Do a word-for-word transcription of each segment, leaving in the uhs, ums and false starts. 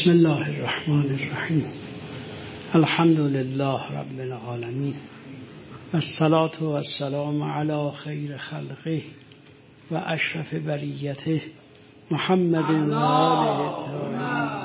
بسم الله الرحمن الرحیم. الحمد لله رب العالمین والصلاة والسلام علی خیر خلقه و اشرف بریته محمد و آله الطاهرین.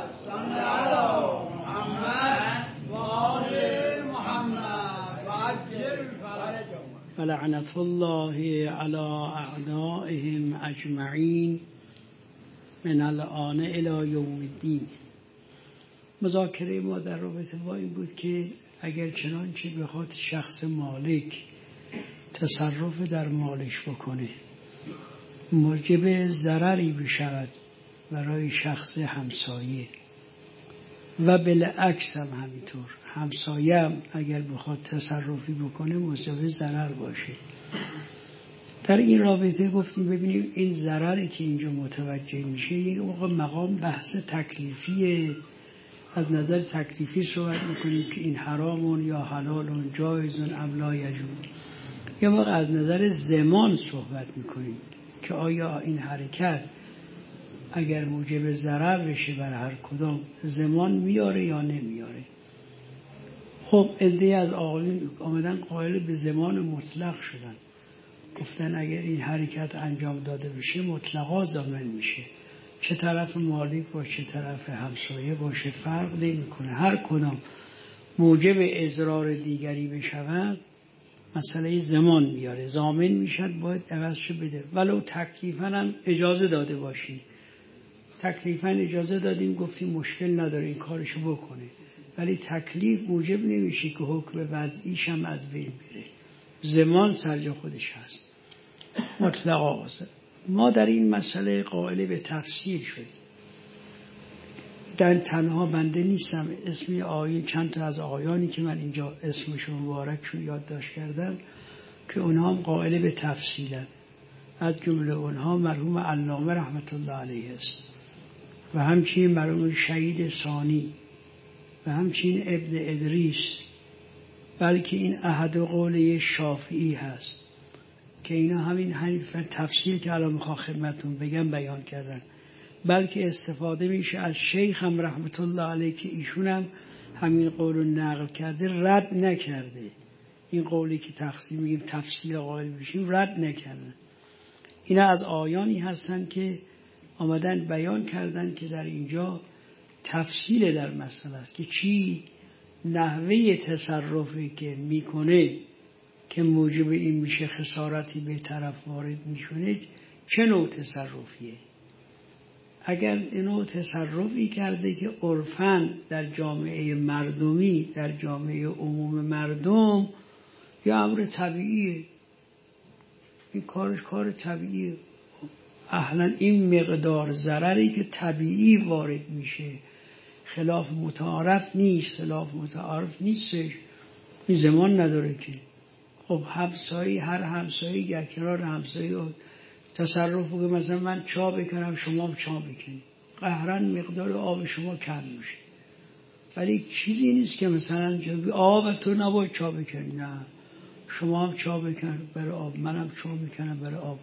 ولعنة الله على اعدائهم اجمعین من الآن الی یوم الدین. مذاکره ما در رابطه با این بود که اگر چنانچه بخواد شخص مالک تصرف در مالش بکنه موجب ضرری بشود برای شخص همسایه و بالعکس هم همینطور، همسایه هم اگر بخواد تصرفی بکنه موجب ضرر باشه. در این رابطه گفتیم ببینیم این ضرری که اینجا متوجه میشه یک موقع مقام بحث تکلیفیه، از نظر تکلیفی صحبت میکنیم که این حرامون یا حلالون جایزون ام لا یجوز، یا موقع از نظر زمان صحبت میکنیم که آیا این حرکت اگر موجب ضرر بشه بر هر کدام زمان میاره یا نمیاره. خب عده از آقایون آمدن قائل به زمان مطلق شدن، گفتن اگر این حرکت انجام داده بشه مطلقا ضامن میشه، چه طرف مالک باشه چه طرف همسایه باشه فرق نمیکنه، هر کدام موجب اضرار دیگری بشود مسئله زمان میاره، ضامن میشد باید عوضش بده، ولو تکلیفاً هم اجازه داده باشی. تکلیفاً اجازه دادیم گفتیم مشکل نداره این کارشو بکنه، ولی تکلیف موجب نمیشه که حکم وضعیش هم از بین بره، زمان سرجا خودش هست مطلقا. ما در این مسئله قائل به تفسیر شدیم. در تنها بنده نیستم، اسمی آیین چند تا از آیانی که من اینجا اسمشون مبارکشون یادداشت کردم که اونها هم قائل به تفصیلن، از جمله اونها مرحوم علامه رحمت الله علیه است و همچنین مرحوم شهید ثانی و همچنین ابن ادریس، بلکه این احد قوله شافعی هست که اینا همین حریف تفصیل که الان میخوام خدمتون بگم بیان کردن، بلکه استفاده میشه از شیخ هم رحمت الله علیه که ایشون هم همین قول رو نقل کرده، رد نکرده. این قولی که تقسیم میگیم تفصیل قائل بشیم رد نکردن. اینا از آیانی هستن که آمدن بیان کردن که در اینجا تفصیل در مسئله است که چی نحوه تصرفی که میکنه که موجب این میشه خسارتی به طرف وارد میشونه چه نوع تصرفیه. اگر نوع تصرفی کرده که عرفاً در جامعه مردمی در جامعه عموم مردم یا امر طبیعیه، این کارش کار طبیعیه، اهلا این مقدار ضرری که طبیعی وارد میشه خلاف متعارف نیست، خلاف متعارف نیستش، این زمان نداره که. خب همسایی هر همسایی در کنار همسایی تصرف بگه مثلا من چا بکنم شما چا بکنی، قهرن مقدار آب شما کم میشه، ولی چیزی نیست که مثلا آب تو نباید چا بکنی، نه شما هم چا بکن برای آب، منم چا میکنم برای آب،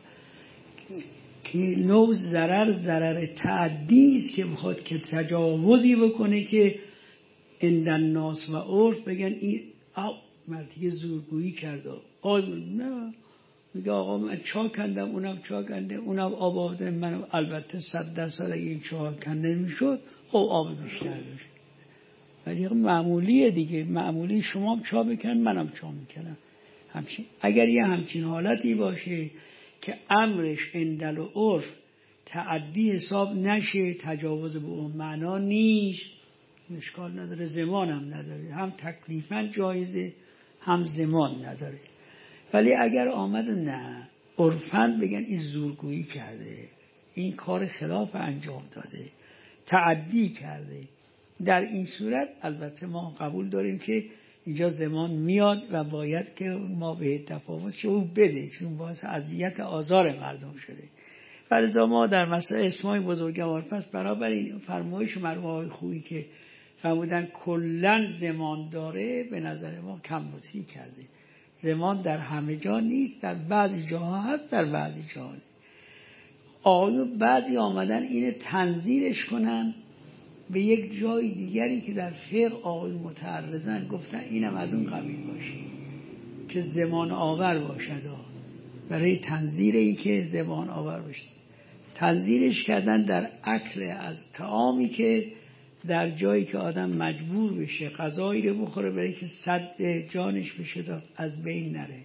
که نوع ضرر ضرر تعدی است که بخواد که تجاوزی بکنه که عند الناس و عرف بگن این آب مردی زورگویی کرده، آی نه میگه آقا من چا کندم اونم چا کنده اونم آب آورده منم، البته صد درصد اگه این چا کنده میشد خب آب بیشتر میشه، ولی معمولیه دیگه، معمولی شما هم چا بکن منم چا میکنم همچین. اگر یه همچین حالتی باشه که امرش عند العرف تعدی حساب نشه، تجاوز به اون معنا نیست، اشکال نداره، زمان هم نداره، هم تکلیفاً جایزه هم زمان نداره. ولی اگر آمد نه عرفاً بگن این زورگویی کرده، این کار خلاف انجام داده، تعدی کرده، در این صورت البته ما قبول داریم که اینجا زمان میاد و باید که ما به تفاوت شو بده، چون باعث اذیت آزار مردم شده. فلذا ما در مسئله اسمای بزرگوار پس برابر این فرمایش مرحوم خویی که فرمودن کلن زمان داره به نظر ما کم بسیار کرده. زمان در همه جا نیست، در بعضی جاها هست، در بعضی جاها نیست. آقایون بعضی آمدن اینه تنظیرش کنن به یک جای دیگری که در فقه آقای متعرضن گفتن اینم از اون قبیل باشه که زمان آور باشد، برای تنظیر این که زمان آور باشد. تنظیرش کردن در اکل از طعامی که در جایی که آدم مجبور بشه غذایی رو بخوره برای که سد جانش بشه تا از بین نره،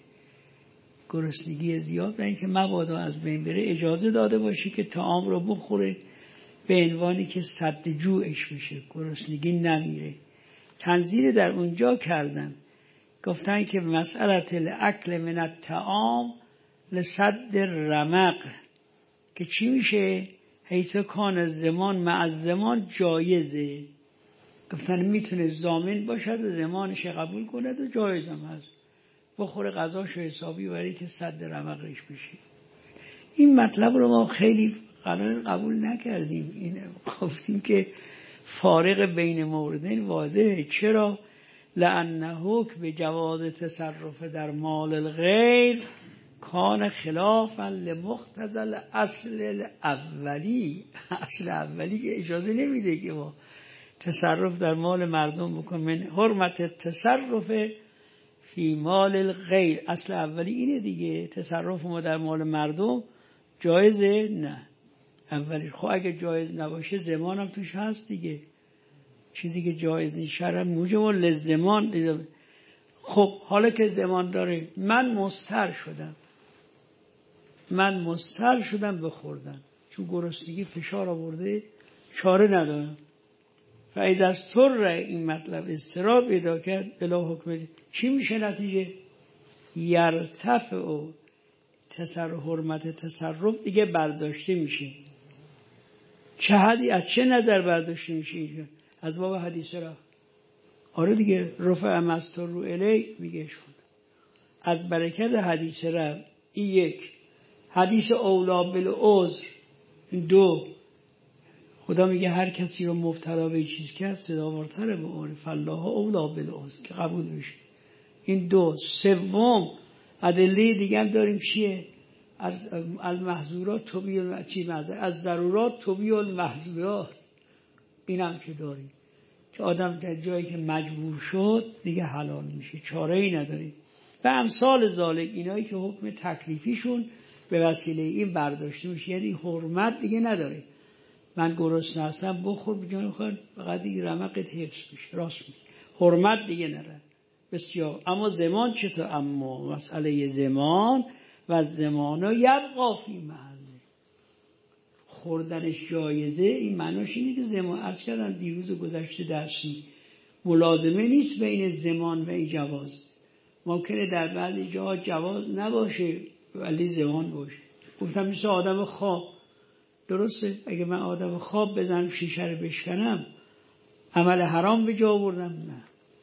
گرسنگی زیاد، برای اینکه مبادا از بین بره اجازه داده باشه که طعام رو بخوره به عنوانی که سد جوعش بشه، گرسنگی نمیره. تنظیر در اونجا کردن، گفتن که مسئله الاکل من الطعام لسد رمق، که چی میشه؟ حیث کان زمان مع زمان جایزه. گفتن میتونه ضامن باشد و زمانش قبول کند و جایز هم هست، بخوره غذاش حسابی برای که صد رمقش بشه. این مطلب رو ما خیلی قرار قبول نکردیم. این گفتیم که فارق بین موردین واضحه. چرا؟ لأنه به جواز تصرف در مال الغیر کان خلافا لمقتضی الاصل اولی. اصل اولی که اجازه نمیده که ما تصرف در مال مردم بکنیم. من حرمت تصرف فی مال الغیر، اصل اولی اینه دیگه، تصرف ما در مال مردم جایزه؟ نه. اولی خب اگه جایز نباشه زمان هم توش هست دیگه، چیزی که جایز نیست شرع موجب لزمان. خب حالا که زمان داره، من مضطر شدم من مضطر شدم بخوردن، چون گرسنگی فشار آورده، چاره ندارم. فاذا اضطر، این مطلب اضطرار پیدا کرد الی حکم، چی میشه نتیجه؟ یرتفع و تصرف، حرمت تصرف دیگه برداشته میشه. چه حدی، از چه نظر برداشته میشه اینجا؟ از باب حدیث را. آره دیگه، رفع مستر رو الی میگه شون از برکت حدیث را. این یک. حدیث اولا بالعذر، این دو. خدا میگه هر کسی رو مبتلا به چیز که هست صداوارتره به اون، فالله اولا بالعذر، که قبول میشه. این دو. سوم ادله دیگه هم داریم، چیه؟ از المحظورات تبیح المحظورات، از ضرورات تبیح المحظورات. اینم که داریم که آدم در جایی که مجبور شد دیگه حلال میشه، چاره ای نداری. و امثال ذالک، اینایی که حکم تکلیفیشون به وسیله این برداشته میشه، یعنی حرمت دیگه نداره. من گرسنه هستم بخور بجان خود، فقط دیگه رمقت حفظ میشه، راست میشه، حرمت دیگه نره. بسیار. اما زمان چطور؟ اما مسئله زمان و زمانا یبقا فی محله، خوردنش جایزه. این معناش اینه که زمان، عرض کردم دیروز گذشته درسی، ملازمه نیست بین زمان و این جواز. ممکنه در بعضی جاها جواز نباشه ولی زمان باشه. گفتم مثل آدم خواب، درسته؟ اگه من آدم خواب بزنم شیشه رو بشکنم، عمل حرام به جا آوردم؟ نه،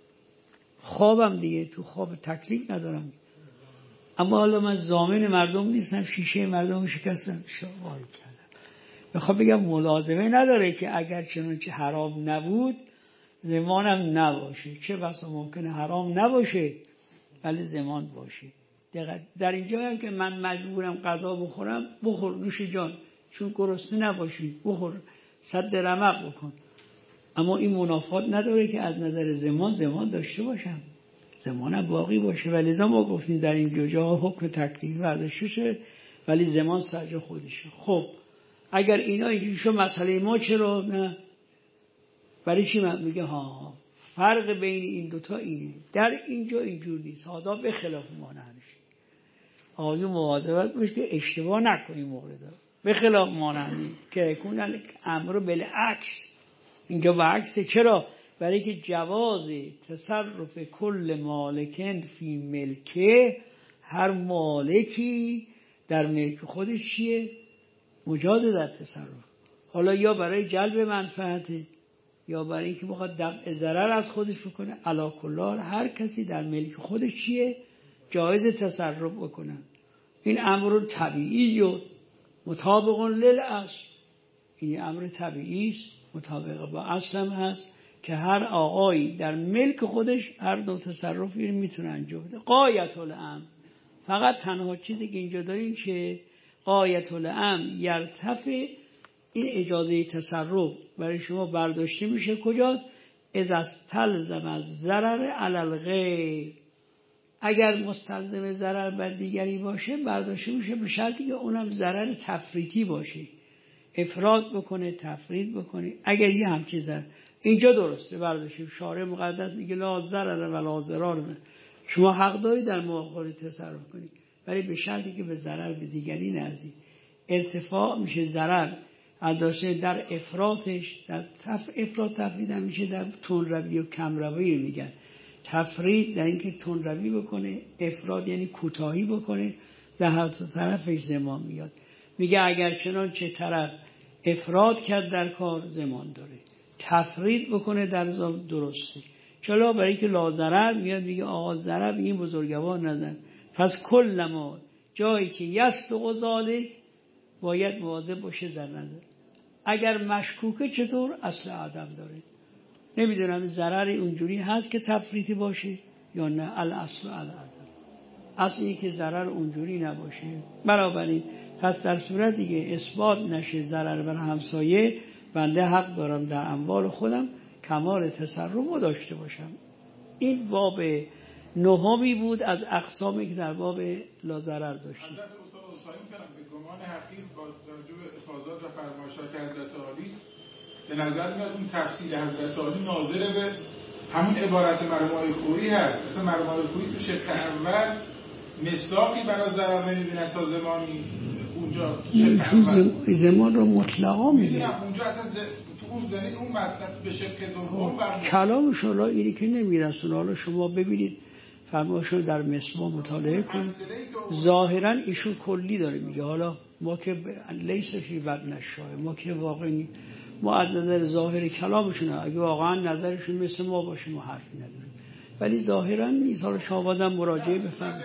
خوابم دیگه، تو خواب تکلیف ندارم. اما حالا من ضامن مردم نیستم، شیشه مردم رو شکستم، شوال کردم. بخوام بگم ملازمه نداره که اگر چنانچه حرام نبود زمانم نباشه. چه بسا ممکنه حرام نباشه ولی زمان باشه. در اینجا هم که من مجبورم غذا بخورم، بخور نوش جان، چون گرسنه نباشی بخور، صد رمق بکن. اما این منافات نداره که از نظر زمان زمان داشته باشم، زمانم باقی باشه. ولی لذا ما گفتیم در این جاها حکم تکلیفی برداشته شده ولی زمان سرجا خودشه. خب اگر اینا اینجوری شد، مسئله ما چرا نه؟ برای چی من میگه ها فرق بین این دوتا اینه، در اینجا اینجور نیست، هذا به خلاف ما نهنشی. آیو مواظبت باش که اشتباه نکنی مورد به خلاف ما نهنی که کنن امر بالعکس. اینجا برعکسه. چرا؟ برای که جواز تصرف کل مالکن فی ملکه، هر مالکی در ملک خودش چیه؟ مجاز در تصرف. حالا یا برای جلب منفعته یا برای اینکه بخواد دفع ضرر از خودش بکنه، علا کلال هر کسی در ملک خودش چیه؟ جایز تصرف بکنن. این امر طبیعی و مطابق للاصل، این امر طبیعی است، مطابق با اصل هم هست که هر آقایی در ملک خودش هر دو تصرفی میتونه انجام بده. غایت الامر، فقط تنها چیزی که اینجا داریم که غایت الامر یرتفع این اجازه تصرف برای شما برداشته میشه کجاست؟ اذا استلزم از ضرر علی الغیر، اگر مستلزم ضرر بر دیگری باشه برداشته میشه به شرطی که اونم ضرر تفریطی باشه، افراط بکنه تفریط بکنه. اگر یه همچین ضرر اینجا درسته برداشته، شارع مقدس میگه لا ضرر ولا ضرار، شما حق داری در مواقع تصرف کنی ولی به شرطی که به ضرر به دیگری نرسی. ارتفاع میشه ضرر داشته در افراطش، در تف... افراط تفرید هم میشه در تندروی و کمروی رو میگن. تفرید در اینکه تندروی بکنه، افراط یعنی کوتاهی بکنه، در هر دو طرفش زمان میاد. میگه اگر چنانچه طرف افراط کرد در کار زمان داره، تفرید بکنه در زمان درسته. چرا؟ برای اینکه لا ضرر میاد میگه آقا ضرر به این بزرگوار نزن. پس کل ما جایی که یست و غزاله باید مواظب باشه ضرر نزن. اگر مشکوکه چطور؟ اصل عدم داره. نمیدونم ضرر اونجوری هست که تفریطی باشه یا نه، الاصل العدم، اصلی که ضرر اونجوری نباشه. بنابراین پس در صورت دیگه اثبات نشه ضرر بر همسایه، بنده حق دارم در اموال خودم کمال تصرف رو داشته باشم. این باب نهمی بود از اقسامی که در باب لا ضرر داشتیم. حضرت استاد عثمانی کردم به گمان حقیق با توجه به افاضات و فرمایشات حضرت عالی به نظر میاد اون تفسیر حضرت عالی ناظر به همون عبارت مرمای خویی هست. مثلا مرمای خویی تو شق اول مصداقی برای ضرر نمیبینه تا زمانی اونجا شق زمان رو مطلقا میگه. اونجا اصلا ز... تو اون دنیز اون مطلب به شق دوم کلام شما اینی که نمیرسونه. حالا شما ببینید فرمایشون در مصباح مطالعه کنید، ظاهرا ایشون کلی داره میگه. حالا ما که لیس فی بد نشاه، ما که واقعا ما از نظر ظاهر کلامشون اگه واقعا نظرشون مثل ما باشه ما حرفی نداریم، ولی ظاهرا نیست. حالا شما بازم مراجعه بفرمایید.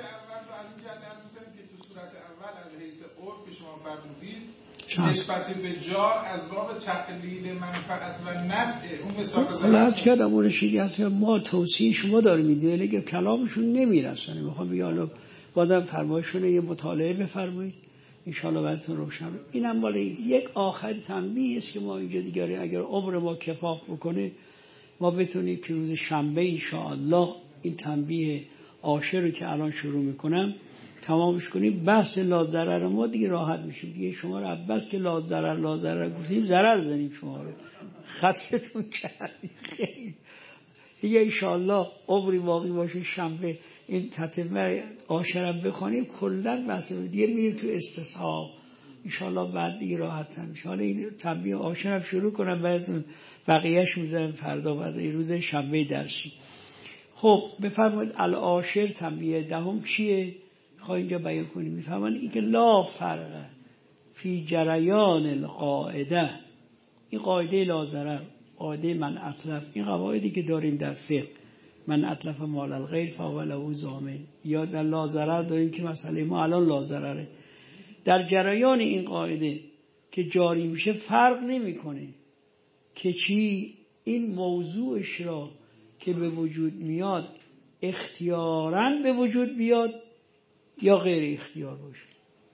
تو صورت اول از حیث عرف که شما فرمودید نسبت به جار از باب تقلیل منفعت و نفع اون مصداق ضرر. حالا از کردم اون شیدی هست که ما توصیه شما داریم میدونیم که کلامشون نمیرسونه. میخوام بگم حالا بازم فرمایشون یه مطالعه بفرمایید انشاءالله براتون روشن. اینم مال یک آخر تنبیه است که ما اینجا دیگه اگر عمر ما کفاف بکنه ما بتونیم که روز شنبه انشاءالله این تنبیه عاشر رو که الان شروع میکنم تمامش کنیم. بحث لا ضرر ما دیگه راحت میشیم دیگه. شما رو بس که لا ضرر لا ضرر گفتیم ضرر زنیم شما رو خستتون کردیم خیلی دیگه. انشاءالله عمری باقی باشه شنبه این تتمه عاشرم بخونیم کلا بحث دیگه میریم تو استصحاب انشاءالله بعد دیگه راحت هم میشه. حالا این تنبیه عاشرم شروع کنم براتون بقیهش میذارم فردا بعد این روز شنبه درسی. خب بفرمایید العاشر تنبیه دهم چیه؟ خواهی اینجا بیان کنیم. میفهمن این که لا فرق فی جریان القاعده، این قاعده لا ضرر، قاعده من اطلف، این قواعدی که داریم در فقه، من اطلف مال الغیر فهو له ضامن، یا در لا ضرر داریم که مسئله ما الان لا ضرره. در جریان این قاعده که جاری میشه فرق نمیکنه که چی این موضوعش را که به وجود میاد اختیاراً به وجود بیاد یا غیر اختیار باشه.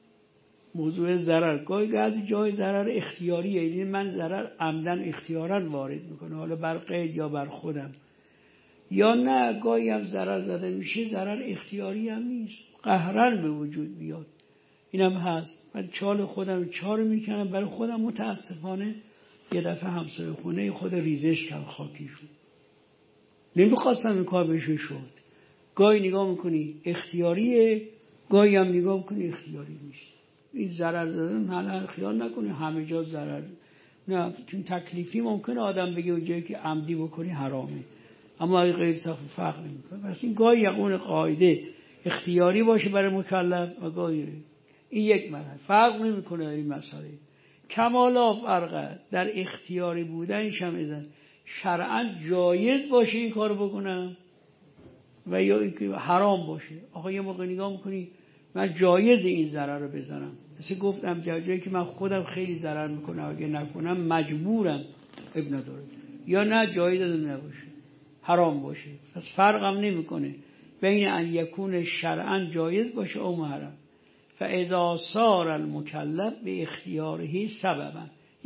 موضوع ضرر گاهی از جای ضرر اختیاریه، یعنی من ضرر عمدن اختیاراً وارد میکنه حالا بر قید یا بر خودم، یا نه گاهی هم ضرر زده میشه ضرر اختیاری هم نیست قهراً به وجود بیاد. اینم هست. من چال خودم چار میکنم برای خودم، متاسفانه یه دفعه همسایه خونه خود ریزش کرد خاکی شد، نمیخواستم این کار بشه شد. گاهی نگاه میکنی اختیاریه، گاهی هم نگاه میکنی اختیاری نیست. این ضرر زدن حالا خیال نکنی همه جا ضرر، نه چون تکلیفی ممکنه آدم بگه اونجایی که عمدی بکنی حرامه، اما اگه غیر تکلیف فرق نمیکنه. پس این گاهی یقون قاعده اختیاری باشه برای مکلف و گاهی این یک مسئله فرق نمیکنه در این مسئله. کمالا فرق در اختیاری بودنش هم ازن شرعاً جایز باشه این کار بکنم و یا اینکه حرام باشه. آقا یه موقع نگاه میکنی من جایز این ضرر رو بزنم، مثل گفتم جایی که من خودم خیلی ضرر میکنم اگه نکنم مجبورم ابن داره، یا نه جایز نباشه حرام باشه. پس فرقم نمیکنه بین ان یکون شرعاً جایز باشه او محرم. فاذا صار المکلف به اختیاره سببا،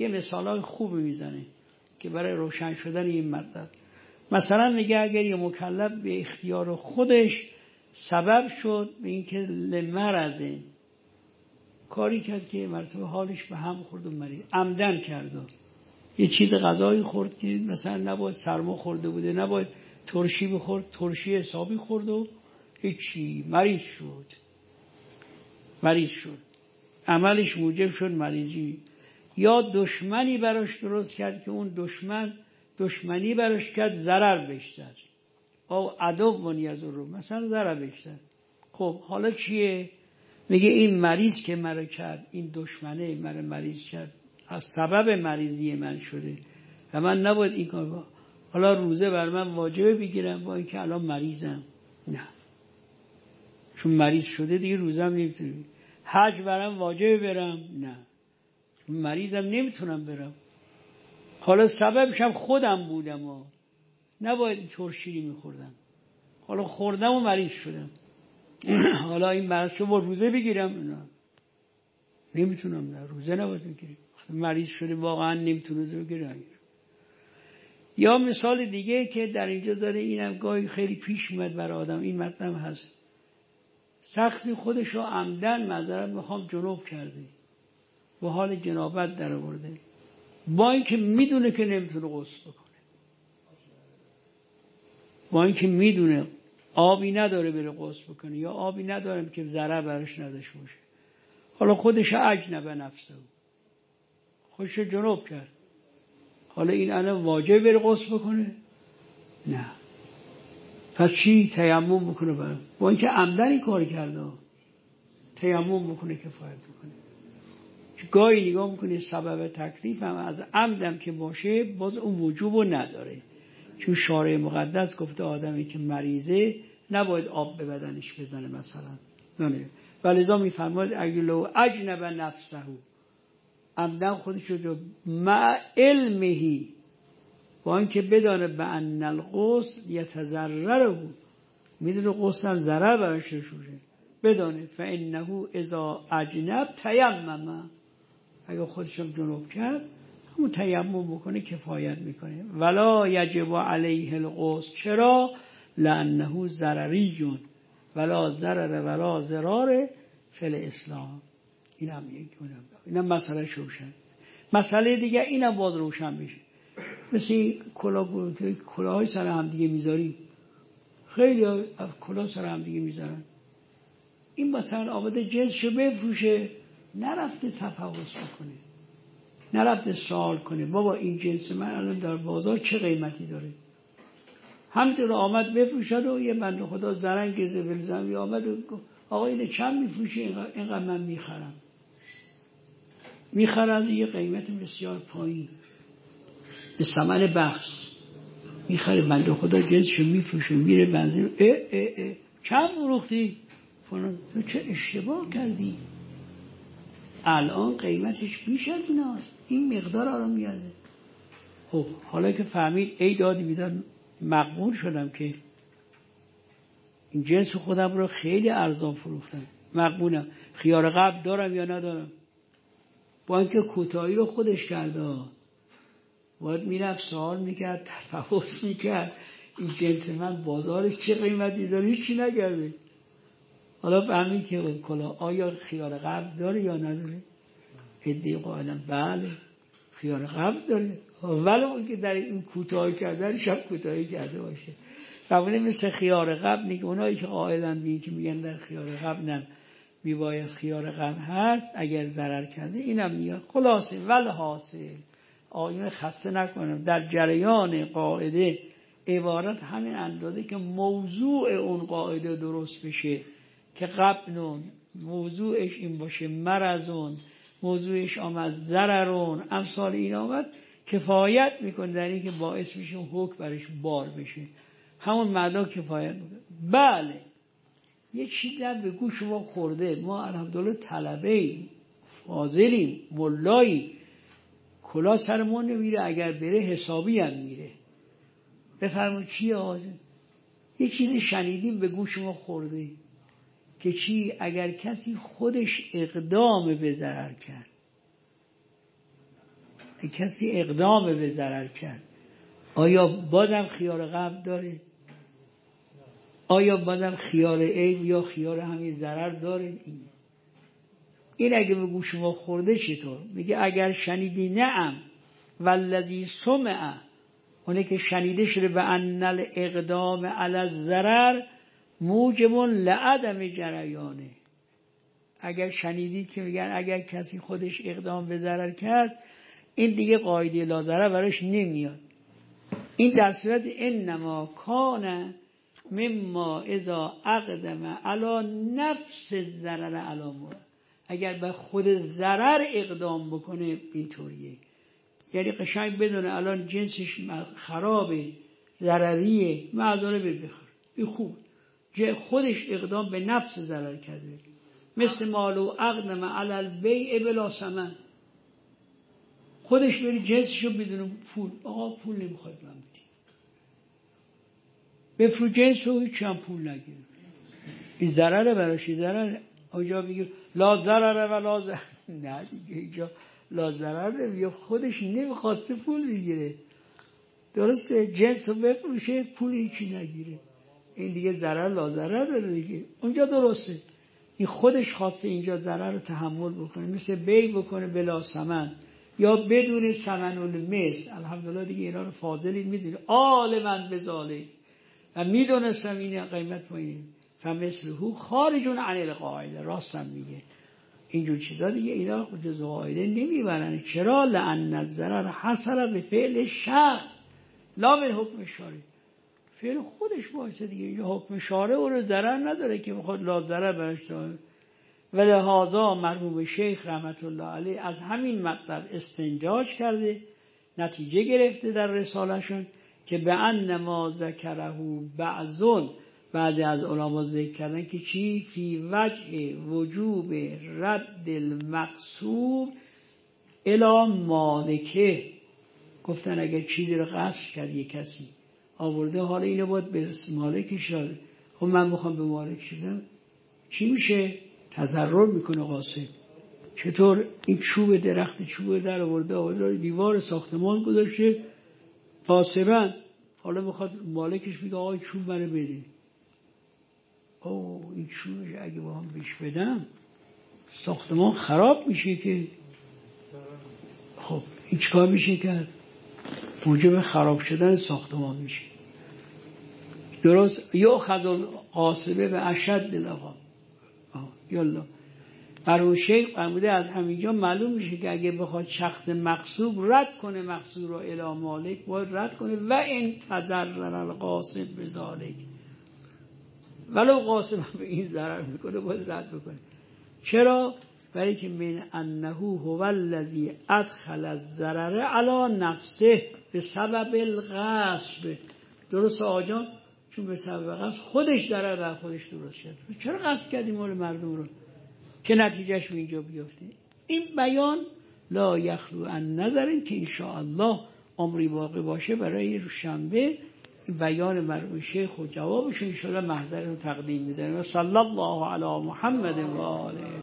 یه مثالای خوبی میزنه که برای روشن شدن این مطلب. مثلا میگه اگر یه مکلف به اختیار خودش سبب شد به اینکه لمرض کاری کرد که مرتبه حالش به هم خورد و مریض عمدن کرد و یه چیز غذایی خورد که مثلا نباید سرما خورده بوده، نباید ترشی بخورد، ترشی حسابی خورد و هیچی، مریض شد مریض شد عملش موجب شد مریضی. یا دشمنی براش درست کرد که اون دشمن دشمنی براش کرد ضرر بشتر او عدو ونیز رو مثلا ضرر بشتر. خب حالا چیه؟ میگه این مریض که مرا کرد، این دشمنه مرا مریض کرد، از سبب مریضی من شده و من نباید این کار با. حالا روزه بر من واجبه بگیرم با اینکه الان مریضم؟ نه، چون مریض شده دیگه روزم نمیتونم. حج برام واجبه برم؟ نه، چون مریضم نمیتونم برم. حالا سببش هم خودم بودم و نباید این ترشیری میخوردم، حالا خوردم و مریض شدم. حالا این مریض شو با روزه بگیرم؟ نه، نمیتونم. نه، روزه نباید بگیرم، مریض شده واقعا نمیتونه روزه بگیرم. یا مثال دیگه که در اینجا زده، اینم گاهی خیلی پیش میاد برای آدم، این مطلب هست، سختی خودش رو عمدن معذرت میخوام جنوب کرده، به حال جنابت در آورده، با اینکه میدونه که نمیتونه غسل بکنه، با اینکه میدونه آبی نداره بره غسل بکنه یا آبی ندارم که ضرر براش نداشته باشه، حالا خودش اجنب نفسه، خودش جنوب کرد، حالا این الان واجب بره غسل بکنه؟ نه. پس چی؟ تیمم بکنه برای، با اینکه عمدن این کار کرده، تیمم بکنه کفایت بکنه. گاهی نگاه میکنه سبب تکلیف هم از عمدم که باشه باز اون وجوبو نداره، چون شارع مقدس گفته آدمی که مریضه نباید آب به بدنش بزنه مثلا، نه. ولذا میفرماید اگه لو اجنب نفسه، عمدن خودش رو مع علمهی، با اینکه بدانه به ان الغسل یتضرره، میدونه غسل هم ضرر براش میشه، بدانه فانه اذا اجنب تیمم، اگه خودشم جنوب کرد همون تیمم بکنه کفایت میکنه. ولا یجب علیه الغسل، چرا؟ لانه ضرریون ولا ضرر ولا ضرار فی الاسلام. اینم یک اونم اینم مسئله روشن. مسئله دیگه اینم باز روشن میشه، مثل کلاه کلاهای سر هم دیگه میذاریم، خیلی کلاه سر هم دیگه میذارن، این مثلا آمده جنسشو بفروشه، نرفته تفحص کنه، نرفته سوال کنه بابا این جنس من الان در بازار چه قیمتی داره، همینطور آمد بفروشد و یه بنده خدا زرنگ زبلزمی آمد و آقا اینه چند میفروشه؟ اینقدر من میخرم، میخره از یه قیمت بسیار پایین به ثمن بخش میخره، بنده خدا جنسشو میفروشه، میره بنزین اه اه اه چند فروختی؟ فلان. تو چه اشتباه کردی؟ الان قیمتش بیش از ایناست، این مقدار آدم میاده. خب حالا که فهمید ای دادی بیدار مقبول شدم که این جنس خودم رو خیلی ارزان فروختم، مقبولم، خیار قبل دارم یا ندارم؟ با اینکه کوتاهی رو خودش کرده، باید میرفت سوال میکرد، تفحص میکرد این جنس من بازارش چه قیمتی داره، هیچی نکرده. حالا فهمید که کلا آیا خیار قبل داره یا نداره؟ ادعی قائلن بله خیار قبل داره، ولی اون که در این کوتاهی کردن شب کوتاهی کرده باشه. قبول مثل خیار قبل نیست، اونایی که قائلن بی که میگن در خیار قبل نم میباید خیار قبل هست اگر ضرر کرده، اینم میاد. خلاصه ول حاصل آیون خسته نکنم، در جریان قاعده عبارت همین اندازه که موضوع اون قاعده درست بشه که قبلون موضوعش این باشه مرضون، موضوعش آمد ضررون، امثال این آمد، کفایت میکنه در این که باعث میشه حکم برش بار بشه، همون معدا کفایت میکنه. بله یه چیزی هم به گوش ما خورده، ما الحمدلله طلبه‌ایم، فاضلیم، ملاییم، کلا سرمون نمیره، اگر بره حسابی هم میره. بفرمون چیه آزم؟ یه چیزی شنیدیم به گوش ما خورده که چی؟ اگر کسی خودش اقدام به ضرر کرد، کسی اقدام به ضرر کرد، آیا بادم خیار قبل داره؟ آیا بادم خیار عیب یا خیار همین ضرر داره؟ این این اگه به گوش ما خورده چطور؟ میگه اگر شنیدی نعم والذی سمع، اونه که شنیده شده به ان الاقدام علی الضرر موجب لعدم جریانه. اگر شنیدید که میگن اگر کسی خودش اقدام به ضرر کرد این دیگه قاعده لا ضرر براش نمیاد. این در صورت انما کان مما اذا اقدم علی نفس الضرر علامه، اگر به خود ضرر اقدام بکنه اینطوریه. یعنی قشنگ بدونه الان جنسش خرابه، ضرریه، معذاره بخور، این خوب، خودش اقدام به نفس ضرر کرده. مثل مالو اقدم علی البیع بلا ثمن، خودش بری جنسشو بدون پول، آقا پول نمیخواد من بدی، بفروش جنسو هیچ هم پول نگیر، این ضرره براشی ضرره. اونجا میگه لا ضرره و لا ضرر، نه دیگه اینجا لا ضرر نمیگه، خودش نمیخواسته پول بگیره، درسته، جنس رو بفروشه پول هیچی نگیره، این دیگه ضرر لا ضرر داره دیگه. اونجا درسته، این خودش خواسته اینجا ضرر رو تحمل بکنه، مثل بیع بکنه بلا ثمن یا بدون ثمن المثل. الحمدلله دیگه اینا رو فاضلی میدونه، عالما بذاله و میدونستم این قیمت پایینه، فمثله خارج عن القاعده، راستم میگه اینجور چیزا دیگه اینا جزء قاعده نمیبرن. چرا؟ لأن الضرر حصل به فعل شخص لا به حکم شارع، فعل خودش باشه دیگه، اینجا حکم شارع اون ضرر نداره که بخواد لا ضرر برش داره. ولهذا مرحوم شیخ رحمت الله علیه از همین مطلب استنتاج کرده، نتیجه گرفته در رسالهشون که به ان ما ذکره بعضون، بعضی از علما ذکر کردن که چی؟ فی وجه وجوب رد المقصوب الی مالکه، گفتن اگر چیزی رو غصب کرد یک کسی آورده، حالا اینو باید به مالکش داره، خب من میخوام به مالکش بدم، چی میشه؟ تضرر میکنه قاصد. چطور؟ این چوب درخت چوب در آورده آورده دیوار ساختمان گذاشته قاصبن، حالا میخواد مالکش میگه آقای چوب منو بده، اوه این چوبش اگه با هم بهش بدم ساختمان خراب میشه که، خب این چیکار میشه کرد؟ موجب خراب شدن ساختمان میشه. درست؟ یا خذل قاصبه به اشد العقاب. یالا برای شیخ فرموده از همینجا معلوم میشه که اگه بخواد شخص مغصوب رد کنه مغصوب رو الی مالک، باید رد کنه و ان تضرر القاصب بذالک، ولو قاصب به این ضرر میکنه باید رد بکنه. چرا؟ برای که من انه هو الذی ادخل الضرر علی نفسه به سبب الغصب. درست آقا جان؟ چون به سبب غصب خودش ضرر بر خودش درست شد. چرا غصب کردیم مال مردم رو که نتیجهش به اینجا بیفته؟ این بیان لا یخلو عن نظر که انشاءالله عمری باقی باشه برای شنبه بیان مرحوم شیخ و جوابش انشاءالله محضر رو تقدیم می‌داریم. و صلی الله علی محمد و آله.